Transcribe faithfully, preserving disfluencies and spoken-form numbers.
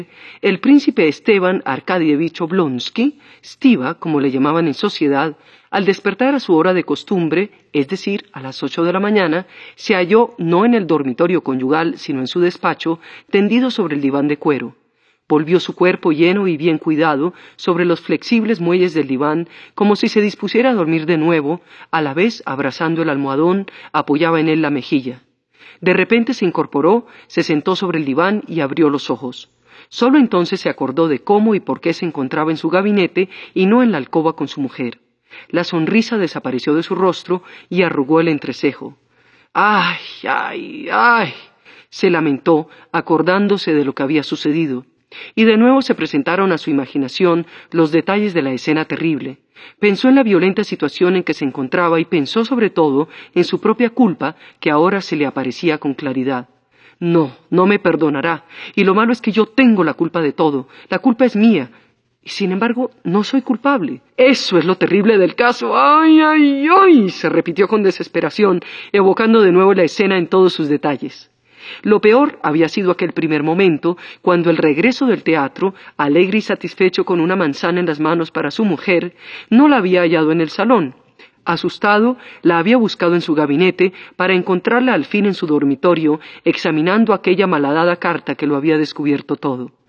El príncipe Esteban Arkadievich Oblonsky, Stiva, como le llamaban en sociedad, al despertar a su hora de costumbre, es decir, a las ocho de la mañana, se halló no en el dormitorio conyugal, sino en su despacho, tendido sobre el diván de cuero. Volvió su cuerpo lleno y bien cuidado sobre los flexibles muelles del diván, como si se dispusiera a dormir de nuevo, a la vez abrazando el almohadón, apoyaba en él la mejilla. De repente se incorporó, se sentó sobre el diván y abrió los ojos. Solo entonces se acordó de cómo y por qué se encontraba en su gabinete y no en la alcoba con su mujer. La sonrisa desapareció de su rostro y arrugó el entrecejo. ¡Ay, ay, ay!, se lamentó, acordándose de lo que había sucedido. Y de nuevo se presentaron a su imaginación los detalles de la escena terrible. Pensó en la violenta situación en que se encontraba y pensó sobre todo en su propia culpa, que ahora se le aparecía con claridad. No, no me perdonará, y lo malo es que yo tengo la culpa de todo, la culpa es mía, y sin embargo no soy culpable. Eso es lo terrible del caso. ¡Ay, ay, ay!, se repitió con desesperación, evocando de nuevo la escena en todos sus detalles. Lo peor había sido aquel primer momento, cuando al regreso del teatro, alegre y satisfecho con una manzana en las manos para su mujer, no la había hallado en el salón. Asustado, la había buscado en su gabinete para encontrarla al fin en su dormitorio, examinando aquella malhadada carta que lo había descubierto todo.